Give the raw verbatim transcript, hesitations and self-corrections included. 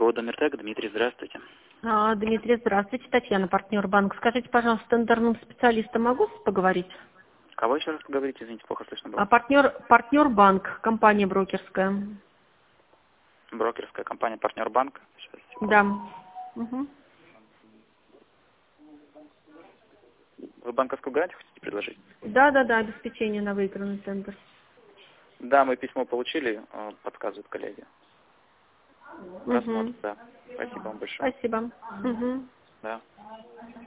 ООО «Домертег». Дмитрий, здравствуйте. А, Дмитрий, здравствуйте. Татьяна, партнер банк. Скажите, пожалуйста, с тендерным специалистом могу поговорить? Кого еще раз поговорите? Извините, плохо слышно было. А, партнер, партнер банк, компания брокерская. Брокерская компания «Партнер банк». Сейчас, секунду. Да. Угу. Вы банковскую гарантию хотите предложить? Да, да, да, обеспечение на выигранный тендер. Да, мы письмо получили, э, подсказывают коллеги. Рассмотрим, Угу. да. Спасибо вам большое. Спасибо. Угу. Да.